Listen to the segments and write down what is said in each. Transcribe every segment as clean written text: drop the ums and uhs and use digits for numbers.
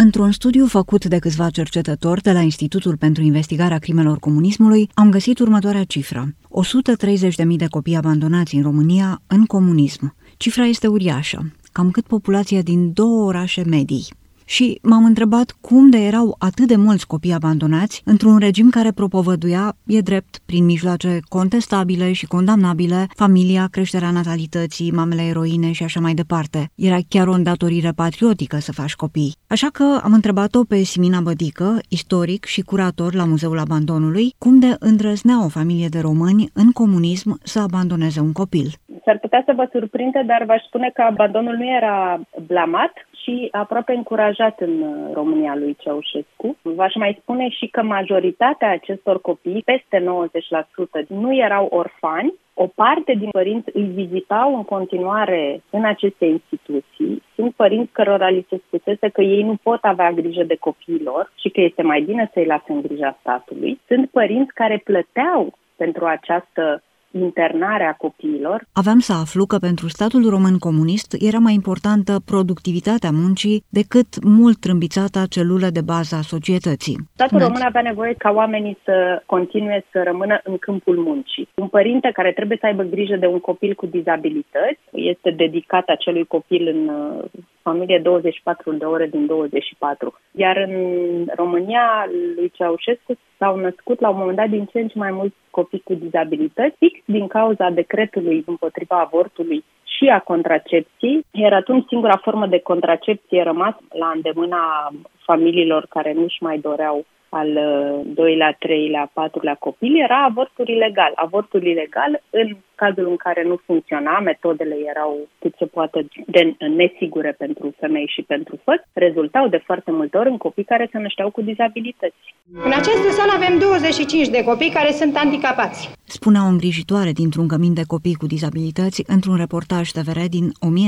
Într-un studiu făcut de câțiva cercetători de la Institutul pentru Investigarea Crimelor Comunismului, am găsit următoarea cifră. 130.000 de copii abandonați în România în comunism. Cifra este uriașă, cam cât populația din 2 orașe medii. Și m-am întrebat cum de erau atât de mulți copii abandonați într-un regim care propovăduia, e drept, prin mijloace contestabile și condamnabile, familia, creșterea natalității, mamele eroine și așa mai departe. Era chiar o îndatorire patriotică să faci copii. Așa că am întrebat-o pe Simina Bădică, istoric și curator la Muzeul Abandonului, cum de îndrăznea o familie de români în comunism să abandoneze un copil. S-ar putea să vă surprinde, dar v-aș spune că abandonul nu era blamat și aproape încurajat în România lui Ceaușescu. V-aș mai spune și că majoritatea acestor copii, peste 90%, nu erau orfani. O parte din părinți îi vizitau în continuare în aceste instituții. Sunt părinți cărora li se spusese că ei nu pot avea grijă de copiilor și că este mai bine să-i lase în grija statului. Sunt părinți care plăteau pentru această internarea copiilor. Aveam să aflu că pentru statul român comunist era mai importantă productivitatea muncii decât mult trâmbițata celulă de bază a societății. Statul român avea nevoie ca oamenii să continue să rămână în câmpul muncii. Un părinte care trebuie să aibă grijă de un copil cu dizabilități este dedicat acelui copil în familie 24 de ore din 24. Iar în România lui Ceaușescu s-au născut la un moment dat din ce în ce mai mulți copii cu dizabilități, fix din cauza decretului împotriva avortului și a contracepției, iar atunci singura formă de contracepție rămas la îndemâna familiilor care nu-și mai doreau al 2-lea, 3-lea, 4-lea copil era avortul ilegal. Avortul ilegal, în cazul în care nu funcționa, metodele erau cât se poate de nesigure pentru femei și pentru făți, rezultau de foarte multe ori în copii care se nășteau cu dizabilități. În această sală avem 25 de copii care sunt handicapați, spunea o îngrijitoare dintr-un cămin de copii cu dizabilități într-un reportaj TVR din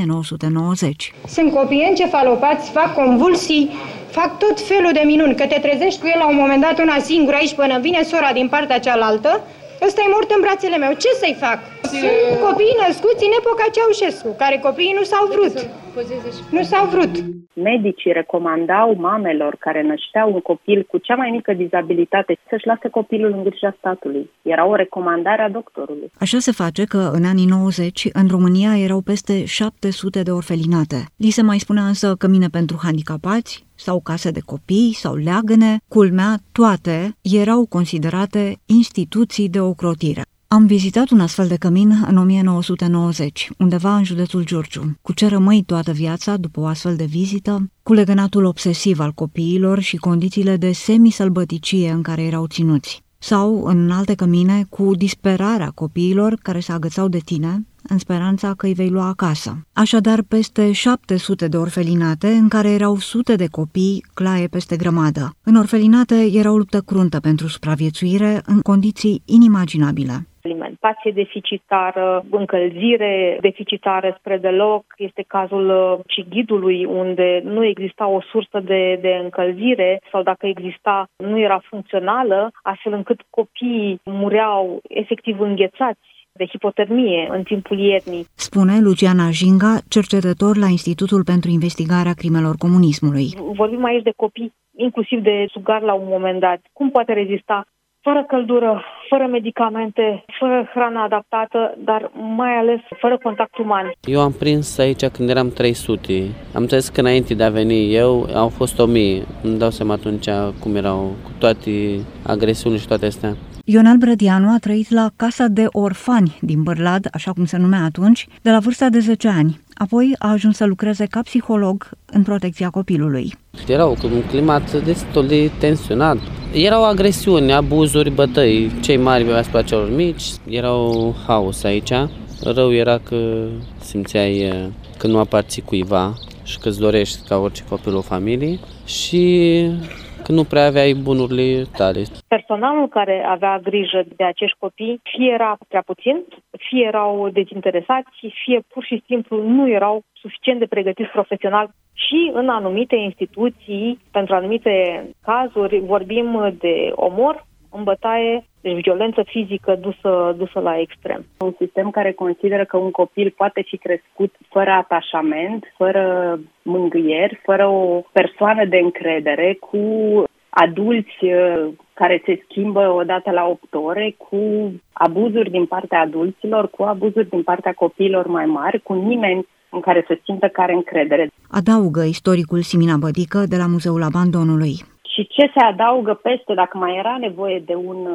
1990. Sunt copii encefalopați, fac convulsii, fac tot felul de minuni, că te trezești cu el la un moment dat una singură aici până vine sora din partea cealaltă. Ăsta e mort în brațele meu. Ce să-i fac? Sunt copii născuți în epoca Ceaușescu, care copiii nu s-au vrut. Nu s-au vrut. Medicii recomandau mamelor care nășteau un copil cu cea mai mică dizabilitate să-și lase copilul în grija statului. Era o recomandare a doctorului. Așa se face că în anii 90 în România erau peste 700 de orfelinate. Li se mai spunea însă cămine pentru handicapați sau case de copii sau leagăne. Culmea, toate erau considerate instituții de ocrotire. Am vizitat un astfel de cămin în 1990, undeva în județul Giurgiu. Cu ce rămâi toată viața după o astfel de vizită? Cu legănatul obsesiv al copiilor și condițiile de semisălbăticie în care erau ținuți. Sau, în alte cămine, cu disperarea copiilor care se agățau de tine, în speranța că îi vei lua acasă. Așadar, peste 700 de orfelinate în care erau sute de copii claie peste grămadă. În orfelinate era o luptă cruntă pentru supraviețuire în condiții inimaginabile. Alimentație deficitară, încălzire deficitară spre deloc. Este cazul și Ghidului, unde nu exista o sursă de încălzire sau dacă exista, nu era funcțională, astfel încât copiii mureau efectiv înghețați de hipotermie în timpul iernii. Spune Luciana Jinga, cercetător la Institutul pentru Investigarea Crimelor Comunismului. Vorbim aici de copii, inclusiv de sugar la un moment dat. Cum poate rezista fără căldură, fără medicamente, fără hrană adaptată, dar mai ales fără contact uman? Eu am prins aici când eram 300. Am înțeles că înainte de a veni eu au fost 1000. Îmi dau seama atunci cum erau cu toate agresiunile și toate astea. Ionel Brădianu a trăit la Casa de Orfani din Bârlad, așa cum se numea atunci, de la vârsta de 10 ani. Apoi a ajuns să lucreze ca psiholog în protecția copilului. Era un climat destul de tensionat. Erau agresiuni, abuzuri, bătăi, cei mari asupra celor mici. Era un haos aici. Rău era că simțeai că nu aparții cuiva și că îți dorești ca orice copil o familie și că nu prea aveai bunurile tale. Personalul care avea grijă de acești copii fie era prea puțin, fie erau dezinteresați, fie pur și simplu nu erau suficient de pregătiți profesional. Și în anumite instituții, pentru anumite cazuri, vorbim de omor în bătaie, deci violență fizică dusă la extrem. Un sistem care consideră că un copil poate fi crescut fără atașament, fără mângâieri, fără o persoană de încredere, cu adulți care se schimbă odată la 8 ore, cu abuzuri din partea adulților, cu abuzuri din partea copiilor mai mari, cu nimeni în care se simtă că are încredere. Adaugă istoricul Simina Bădică de la Muzeul Abandonului. Și ce se adaugă peste, dacă mai era nevoie de un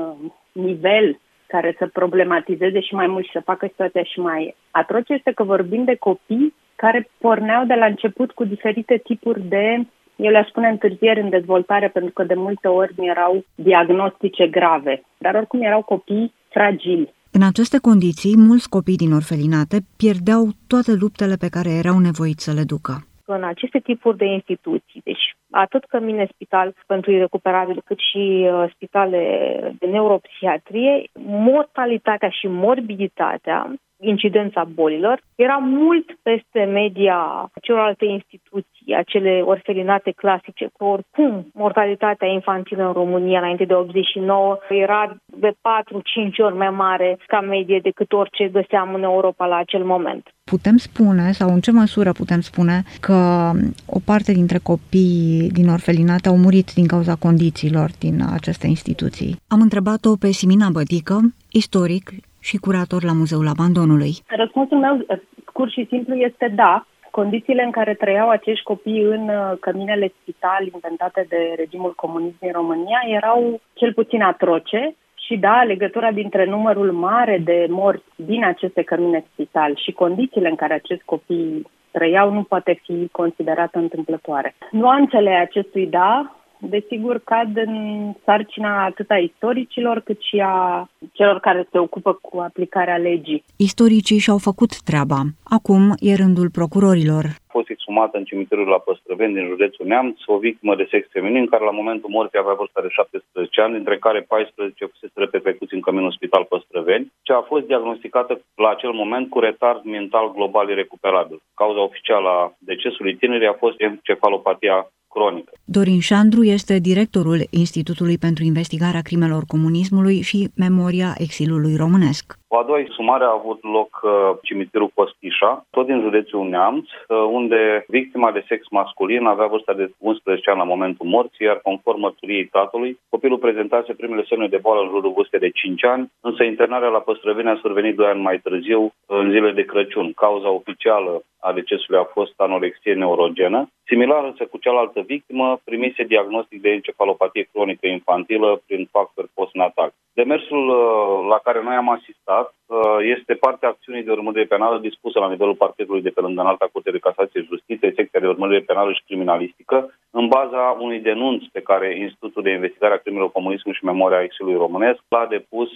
nivel care să problematizeze și mai mult și să facă situația și mai atroce, este că vorbim de copii care porneau de la început cu diferite tipuri de, eu le-aș spune, întârzieri în dezvoltare, pentru că de multe ori erau diagnostice grave, dar oricum erau copii fragili. În aceste condiții, mulți copii din orfelinate pierdeau toate luptele pe care erau nevoiți să le ducă. În aceste tipuri de instituții, deci atât cămine spital pentru irecuperabili, cât și spitale de neuropsihiatrie, mortalitatea și morbiditatea, incidența bolilor, era mult peste media celorlalte instituții, acele orfelinate clasice, că oricum mortalitatea infantilă în România înainte de 89 era de 4-5 ori mai mare ca medie decât orice găseam în Europa la acel moment. Putem spune, sau în ce măsură putem spune, că o parte dintre copiii din orfelinate au murit din cauza condițiilor din aceste instituții? Am întrebat-o pe Simina Bădică, istoric și curator la Muzeul Abandonului. Răspunsul meu scurt și simplu este da. Condițiile în care trăiau acești copii în căminele spital inventate de regimul comunist din România erau cel puțin atroce și da, legătura dintre numărul mare de morți din aceste cămine spital și condițiile în care acești copii trăiau nu poate fi considerată întâmplătoare. Nuanțele acestui da, desigur, cad în sarcina atât a istoricilor cât și a celor care se ocupă cu aplicarea legii. Istoricii și-au făcut treaba. Acum e rândul procurorilor. A fost exhumată în cimitirul la Păstrăveni din județul Neamț o victimă de sex feminin care la momentul morții avea vârsta de 17 ani, dintre care 14 fusese petrecuți în căminul spital Păstrăveni, ce a fost diagnosticată la acel moment cu retard mental global irecuperabil. Cauza oficială a decesului tinerii a fost encefalopatia cronică. Dorin Șandru este directorul Institutului pentru Investigarea Crimelor Comunismului și Memoria Exilului Românesc. O a doua exhumare a avut loc cimitirul Costișa, tot din județul Neamț, unde victima de sex masculin avea vârsta de 11 ani la momentul morții, iar conform mărturiei tatălui, copilul prezentase primele semne de boală în jurul vârstei de 5 ani, însă internarea la Păstrăveni a survenit 2 ani mai târziu, în zile de Crăciun. Cauza oficială a decesului a fost anorexie neurogenă. Similar însă cu cealaltă victimă, primise diagnostic de encefalopatie cronică infantilă prin factori postnatal. Demersul la care noi am asistat este partea acțiunii de urmărire penală dispusă la nivelul parchetului de pe lângă Înalta Curte de Casație și Justiție, secția de urmărire penală și criminalistică, în baza unui denunț pe care Institutul de Investigare a Crimelor Comunismului și Memoria Exilului Românesc l-a depus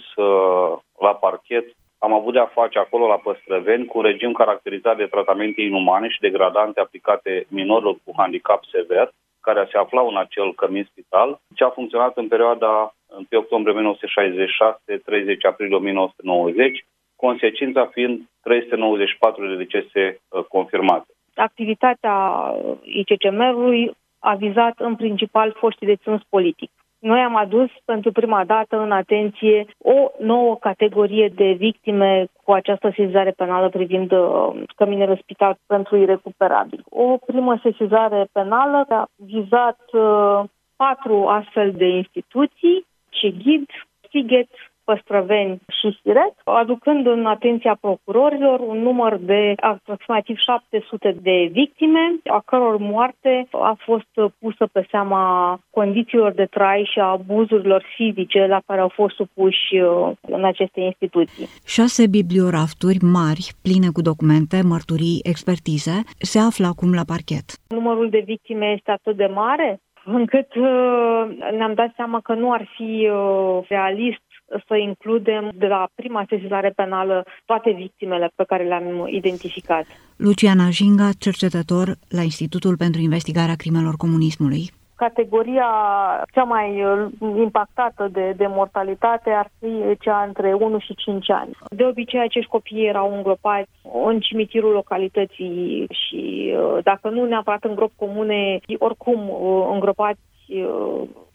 la parchet. Am avut de-a face acolo la Păstrăveni cu un regim caracterizat de tratamente inumane și degradante aplicate minorilor cu handicap sever, care se aflau în acel cămin spital, ce a funcționat în perioada 1 octombrie 1966, 30 aprilie 1990, consecința fiind 394 de decese confirmate. Activitatea ICCM-ului a vizat în principal foștii deținuți politic. Noi am adus pentru prima dată în atenție o nouă categorie de victime cu această sesizare penală privind căminele spital pentru irecuperabili. O primă sesizare penală a vizat 4 astfel de instituții, CEGHID, SIGET, Păstrăveni și Siret, aducând în atenția procurorilor un număr de aproximativ 700 de victime, a căror moarte a fost pusă pe seama condițiilor de trai și a abuzurilor fizice la care au fost supuși în aceste instituții. 6 bibliorafturi mari, pline cu documente, mărturii, expertize, se află acum la parchet. Numărul de victime este atât de mare încât ne-am dat seama că nu ar fi realist să includem de la prima sesizare penală toate victimele pe care le-am identificat. Luciana Jinga, cercetător la Institutul pentru Investigarea Crimelor Comunismului. Categoria cea mai impactată de mortalitate ar fi cea între 1 și 5 ani. De obicei, acești copii erau îngropați în cimitirul localității și, dacă nu neapărat în gropi comune, oricum îngropați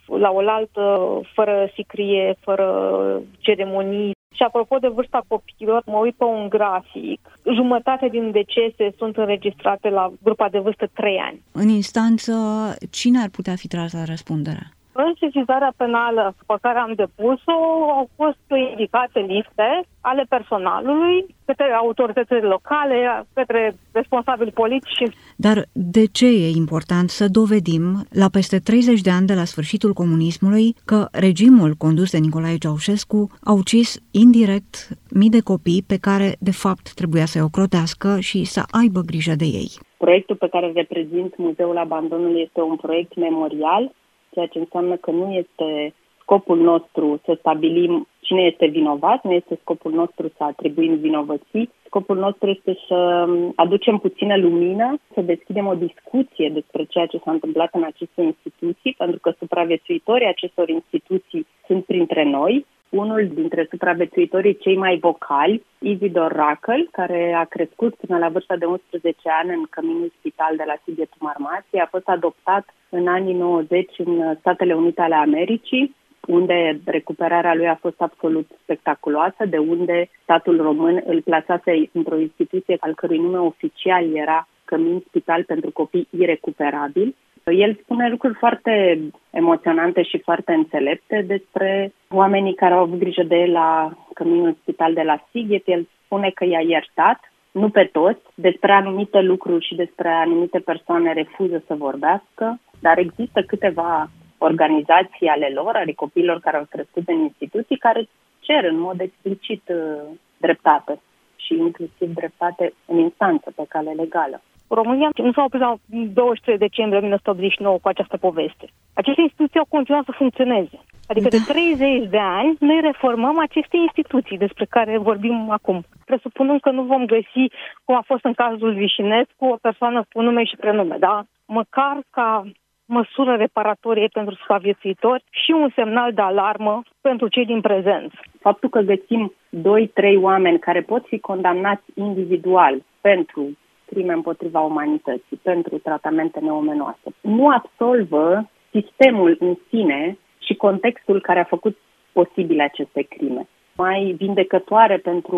la oaltă, fără sicrie, fără ceremonii. Și apropo de vârsta copiilor, mă uit pe un grafic. Jumătate din decese sunt înregistrate la grupa de vârstă 3 ani. În instanță, cine ar putea fi tras la răspundere? În sesizarea penală pe care am depus-o au fost indicate liste ale personalului către autoritățile locale, către responsabili politici. Dar de ce e important să dovedim, la peste 30 de ani de la sfârșitul comunismului, că regimul condus de Nicolae Ceaușescu a ucis indirect mii de copii pe care, de fapt, trebuia să-i ocrotească și să aibă grijă de ei? Proiectul pe care îl reprezint, Muzeul Abandonului, este un proiect memorial, ceea ce înseamnă că nu este scopul nostru să stabilim cine este vinovat, nu este scopul nostru să atribuim vinovății. Scopul nostru este să aducem puțină lumină, să deschidem o discuție despre ceea ce s-a întâmplat în aceste instituții, pentru că supraviețuitorii acestor instituții sunt printre noi. Unul dintre supraviețuitorii cei mai vocali, Izidor Racăl, care a crescut până la vârsta de 11 ani în căminul spital de la Sighetul Marmației, a fost adoptat în anii 90 în Statele Unite ale Americii, unde recuperarea lui a fost absolut spectaculoasă, de unde statul român îl plasase într-o instituție al cărui nume oficial era Cămin Spital pentru Copii Irecuperabili. El spune lucruri foarte emoționante și foarte înțelepte despre oamenii care au avut grijă de el la Căminul Spital de la Sighet. El spune că i-a iertat, nu pe toți, despre anumite lucruri și despre anumite persoane refuză să vorbească, dar există câteva organizații ale lor, ale copiilor care au crescut în instituții, care cer în mod explicit dreptate și inclusiv dreptate în instanță, pe cale legală. România nu s-a oprit la 23 decembrie 1989 cu această poveste. Aceste instituții au continuat să funcționeze. Adică de 30 de ani noi reformăm aceste instituții despre care vorbim acum. Presupunând că nu vom găsi, cum a fost în cazul Vișinescu, o persoană cu nume și prenume, da? Măcar ca măsură reparatorie pentru supraviețuitori și un semnal de alarmă pentru cei din prezent. Faptul că găsim 2-3 oameni care pot fi condamnați individual pentru crime împotriva umanității, pentru tratamente neomenoase, nu absolvă sistemul în sine și contextul care a făcut posibile aceste crime. Mai vindecătoare pentru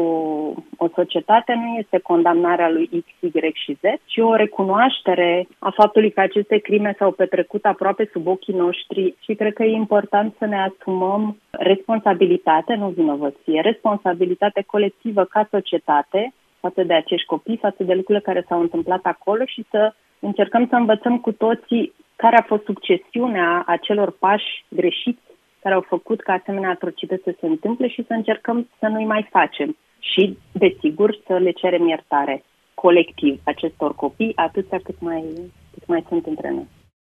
o societate nu este condamnarea lui X, Y și Z, ci o recunoaștere a faptului că aceste crime s-au petrecut aproape sub ochii noștri și cred că e important să ne asumăm responsabilitate, nu vinovăție, responsabilitate colectivă ca societate față de acești copii, față de lucrurile care s-au întâmplat acolo și să încercăm să învățăm cu toții care a fost succesiunea acelor pași greșiți care au făcut ca asemenea atrocități să se întâmple și să încercăm să nu-i mai facem. Și, desigur, să le cerem iertare colectiv acestor copii, atâția cât mai sunt între noi.